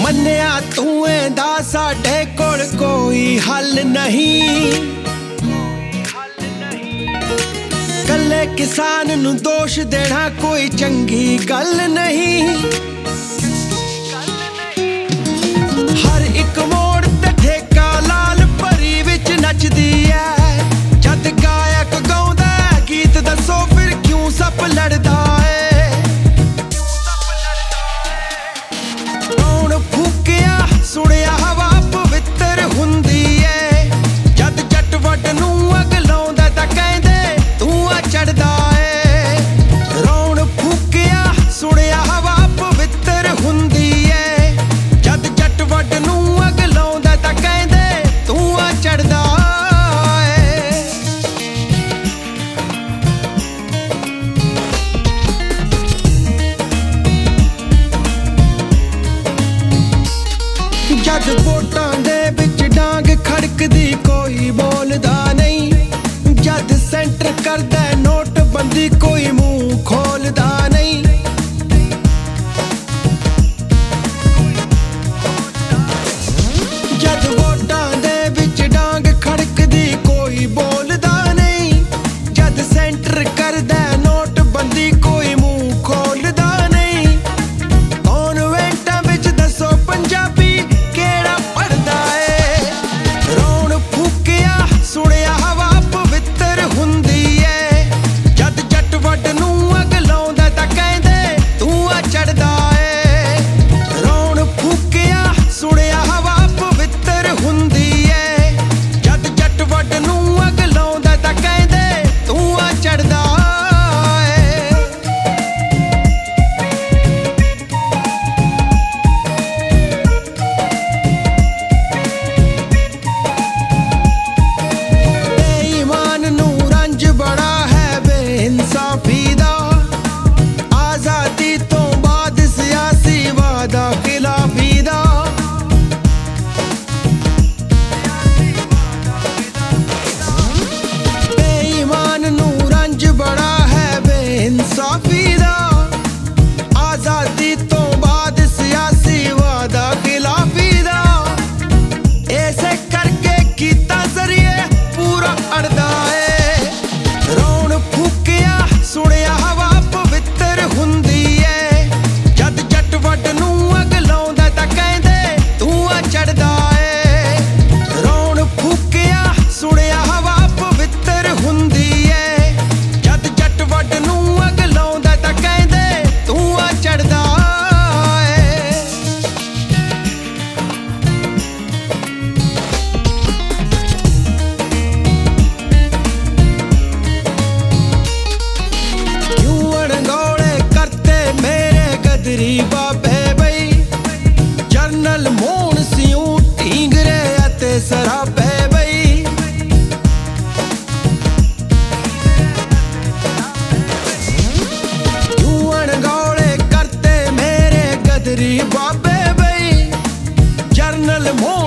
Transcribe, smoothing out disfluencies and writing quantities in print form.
मन्निया तूए दा साडे कोल कोई हल नहीं, कल्ले किसान नू दोष देना कोई चंगी गल नहीं। हर एक मोड़ ते ठेका लाल परी विच नचदी है, जद गायक गाउंदा गीत दसो फिर क्यों सप लड़दा है। सुनिया हवा पवित्र हुंदी है, जद जट वड नू अग लाउंदा तां कहंदे धुआं चढ़दा है। रौण फूकिया सुनिया हवा पवित्र हुंदी है, जद जट वड नू अग लाउंदा तां कहंदे धुआं चढ़दा है। जद वोटां दे विच डांग खड़कदी कोई बोलदा नहीं, जद सेंटर करदा नोटबंदी कोई मुंह खोलदा नहीं। जद वोटां दे विच डांग खड़कदी कोई बोलदा नहीं, जद सेंटर करदा नोटबंदी कोई मुंह खोलदा नहीं। कॉन्वेंटां विच दसो पंजाबी सुनिया हवा पवित्र हुंदी है, जद जट वड नू अग लाउंदा तां कहंदे धुआं चढ़दा है। रौण फूकिया सुनिया हवा पवित्र हुंदी है, जद जट वड नू अग लाउंदा तां कहंदे धुआं चढ़दा है। बड़ा है बेइंसाफी दा, आजादी तो बाद सियासी वादा खिलाफी दा। बेईमान नू रंज बड़ा है बेइंसाफी दा, आजादी तो बाद सियासी वादा खिलाफी दा। ऐसे करके कीता जरिए पूरा अड़दा है। सुनिया हवा पवित्र हुंदी है, जद जट वड नू अग लाउंदा तां कहंदे धुआं चढ़दा है। रौण फूकिया सुनिया हवा पवित्र हुंदी है, जद जट वड नू अग लाउंदा तां कहंदे धुआं चढ़दा है। बाबे बई जरनल मोहन सिंह ढींगरे अते सराबे बई, अणगौले करते मेरे गदरी बाबे बई जरनल मोहन